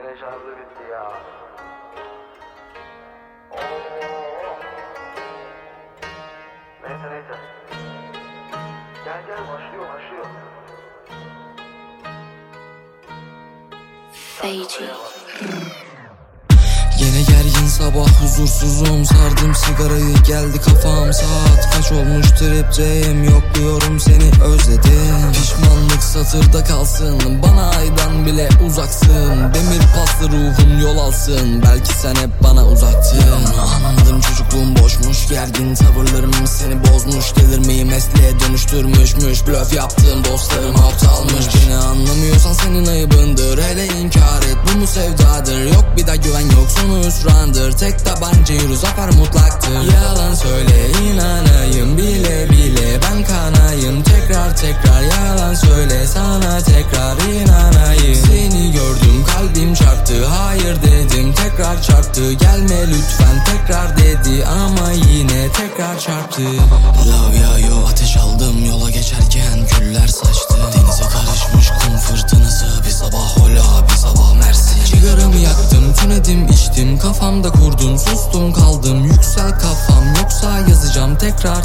Yine şarjı bitti ya. Neyse. Gel başlıyor. Feyci. Yine gergin sabah huzursuzum, sardım sigarayı geldi kafam. Saat kaç olmuş tripteyim, yokluyorum seni özledim. Pişmanlık satırda kalsın, bana aydan bile uzaksın. Demir paslı ruhum yol alsın, belki sen hep bana uzaktın. Anladım çocukluğum boşmuş, gergin tavırlarım seni bozmuş. Delirmeyi mesleğe dönüştürmüşmüş, blöf yaptığım dostlarım aptalmış. Beni anlamıyorsan senin ayıbındır, hele inkar et bu mu sevdadır. Yok bir daha güven yok, sonu hüsrandır. Tek tabanca yürü zafer mutlaktır. Yalan söyle inanayım, bile bile ben kanayım. Tekrar yalan söyle sana tekrar inanayım. Seni gördüm kalbim çarptı, hayır dedim tekrar çarptı. Gelme lütfen tekrar dedi ama yine tekrar çarptı. Love yağıyor, ateş aldım yola geçerken küller saçtı. Denize karışmış kum fırtınası, bir sabah hola bir sabah Mersin. Sigaramı yaktım, tünedim içtim, kafamda kurdum sustum kaldım. Yüksel kafam, yoksa yazacağım tekrar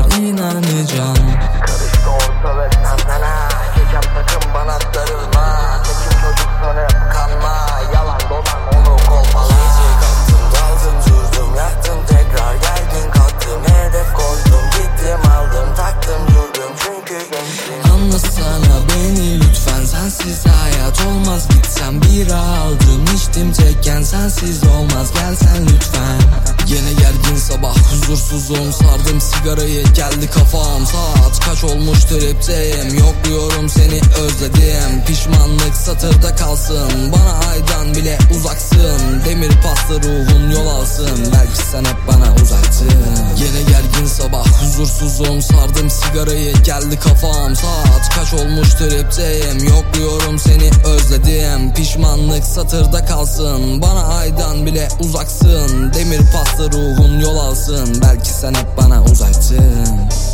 inanacağım. Karıştı ortalık tantana. Kekem sakın bana darılma. Tekim çocuk sanıp kanma. Yalan dolan onu kolpala. Gece kalktım daldım durdum, yaktım tekrar gergin kalktım. Hedef koydum gittim aldım taktım durdum çünkü gençtim. Anlasana beni lütfen, sensiz hayat olmaz. Gitsem bira aldım içtim tekken, sensiz olmaz gel sen lütfen. Yine gergin sabah huzursuzum, sardım sigarayı geldi kafam. Saat kaç olmuş tripteyim, yokluyorum seni özledim. Pişmanlık satırda kalsın, bana aydan bile uzaksın. Demir paslı ruhun yol alsın, belki sen hep bana uzaktın. Yine gergin sabah huzursuzum, sardım sigarayı geldi kafam. Saat kaç olmuş tripteyim, yokluyorum seni özledim. Pişmanlık satırda kalsın, bana aydan bile uzaksın. Demir paslı ruhun yol alsın, belki sen hep bana uzaktın.